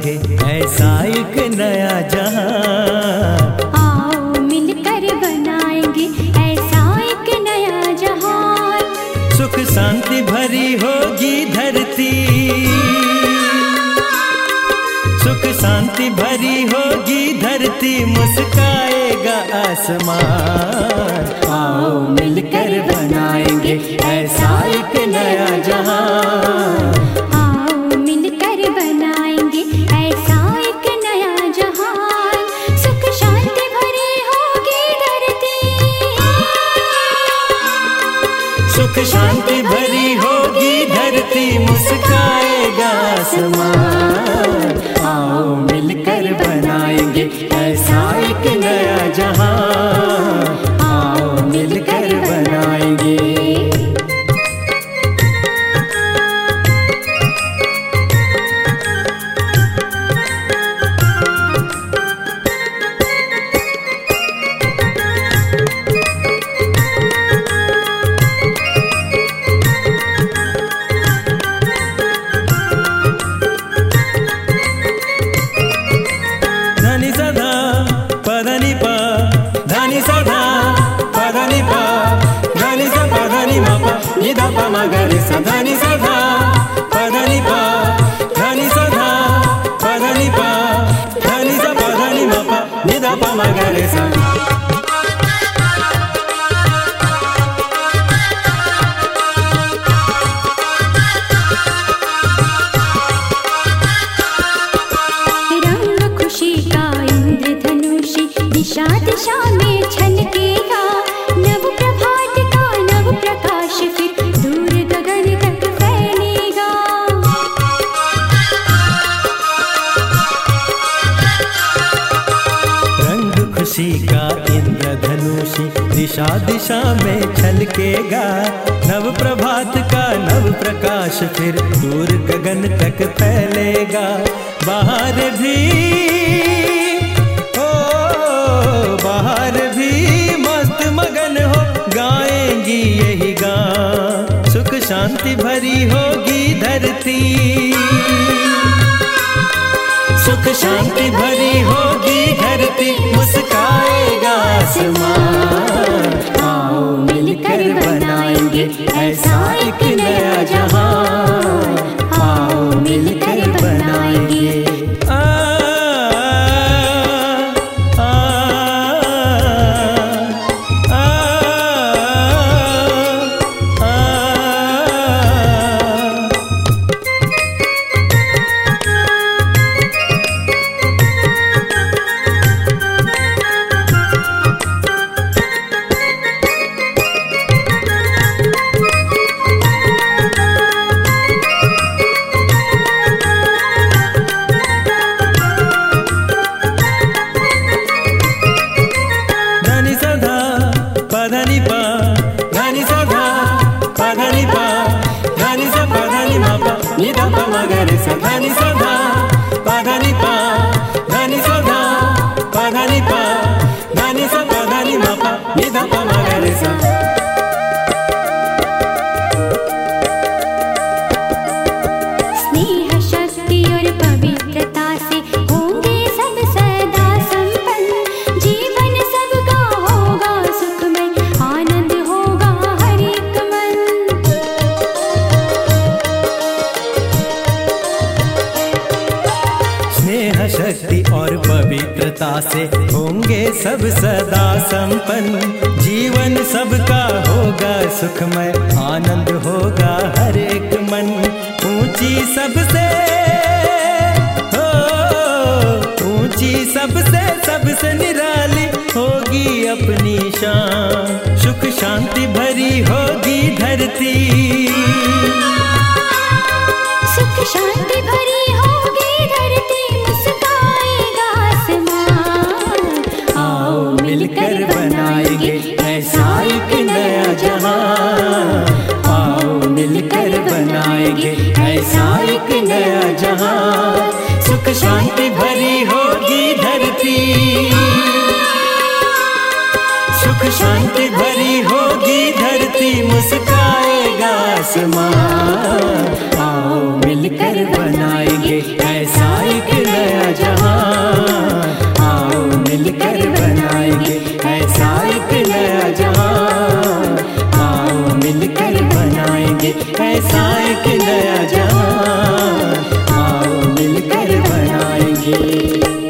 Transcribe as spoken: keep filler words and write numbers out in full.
बनाएंगे ऐसा एक नया जहां। आओ मिलकर बनाएंगे ऐसा एक नया जहां। सुख शांति भरी होगी धरती, सुख शांति भरी होगी धरती, मुस्काएगा आसमान। आओ मिलकर बनाएंगे ऐसा एक नया जहां। आओ मिलकर बनाएंगे ऐसा एक नया जहां। सुख शांति भरी होगी धरती, सुख शांति भरी होगी धरती, मुस्काएगा आसमान। आओ मिलकर बनाएंगे ऐसा एक नया जहां। आओ मिलकर बनाएंगे। निधा पा मगरे सा धनी सा धा पधनी पा धनी सा धा पधनी पा धनी सा पधनी मा पा निधा पा मगरे सा। रंग खुशी का इंद्रधनुषी दिशा दिशा में छलकेगा। नव प्रभात का नव प्रकाश फिर दूर गगन तक फैलेगा। रंग खुशी का इंद्रधनुषी दिशा दिशा में छलकेगा। नव प्रभात का नव प्रकाश फिर दूर गगन तक फैलेगा। बाहर भी ओ बाहर भी मस्त मगन हो गाएंगी यही गान। सुख शांति भरी होगी धरती, सुख शांति भरी होगी धरती, मुस्काएगा आसमान। आओ मिलकर बनाएंगे ऐसा एक नया जहां। आओ मिलकर बनाएंगे। आ, आ, आ, आ, आ, धनी पा धनी सा धा पधनी पा धनी सा पधनी मा पा निधा पा मगरे सा धनी सा धा पधनी पा धनी सा धा पधनी पा धनी सा पधनी मा पा निधा पा मगरे सा। स्नेह शक्ति और पवित्रता से होंगे सब सदा संपन्न। जीवन सबका होगा सुखमय, आनंद होगा हर एक मन। स्नेह शक्ति और पवित्रता से होंगे सब सदा संपन्न। जीवन सबका होगा सुखमय, आनंद होगा हर एक मन। ऊंची सबसे हो ऊंची सबसे सबसे निराली होगी अपनी शान। सुख शांति भरी होगी धरती, सुख शांति भरी होगी धरती, मुस्काएगा आसमान। आओ मिलकर बनाएंगे ऐसा एक नया जहां। आओ मिलकर बनाएंगे ऐसा एक नया जहां। सुख शांति भरी होगी धरती, सुख शांति भरी होगी धरती, मुस्काएगा आसमान। आओ मिलकर बनाएंगे ऐसा एक नया गे।